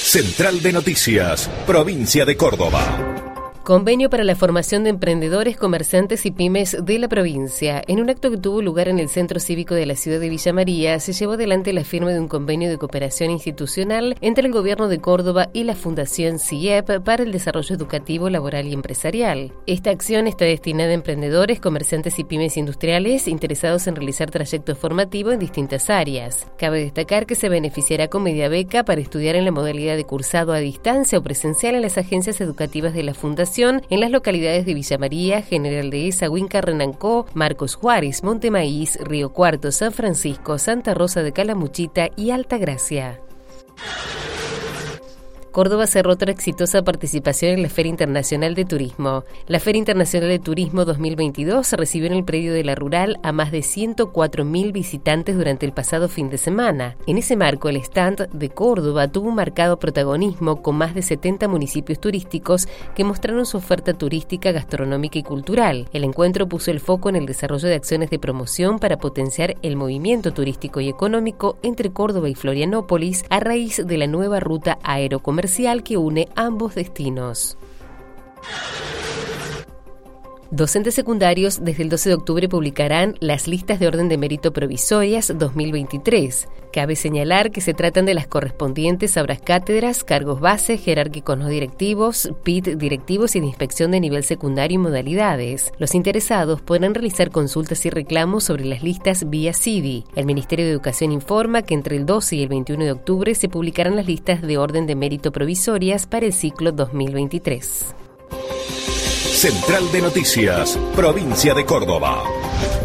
Central de Noticias, provincia de Córdoba. Convenio para la formación de emprendedores, comerciantes y pymes de la provincia. En un acto que tuvo lugar en el Centro Cívico de la ciudad de Villa María, se llevó adelante la firma de un convenio de cooperación institucional entre el Gobierno de Córdoba y la Fundación CIEP para el desarrollo educativo, laboral y empresarial. Esta acción está destinada a emprendedores, comerciantes y pymes industriales interesados en realizar trayectos formativos en distintas áreas. Cabe destacar que se beneficiará con media beca para estudiar en la modalidad de cursado a distancia o presencial en las agencias educativas de la Fundación en las localidades de Villa María, General Dehesa, Huíncar, Renancó, Marcos Juárez, Montemaíz, Río Cuarto, San Francisco, Santa Rosa de Calamuchita y Altagracia. Córdoba cerró otra exitosa participación en la Feria Internacional de Turismo. La Feria Internacional de Turismo 2022 recibió en el predio de La Rural a más de 104.000 visitantes durante el pasado fin de semana. En ese marco, el stand de Córdoba tuvo un marcado protagonismo con más de 70 municipios turísticos que mostraron su oferta turística, gastronómica y cultural. El encuentro puso el foco en el desarrollo de acciones de promoción para potenciar el movimiento turístico y económico entre Córdoba y Florianópolis a raíz de la nueva ruta aerocomercial que une ambos destinos. Docentes secundarios desde el 12 de octubre publicarán las listas de orden de mérito provisorias 2023. Cabe señalar que se tratan de las correspondientes a obras cátedras, cargos base, jerárquicos no directivos, PIT directivos y de inspección de nivel secundario y modalidades. Los interesados podrán realizar consultas y reclamos sobre las listas vía CIDI. El Ministerio de Educación informa que entre el 12 y el 21 de octubre se publicarán las listas de orden de mérito provisorias para el ciclo 2023. Central de Noticias, provincia de Córdoba.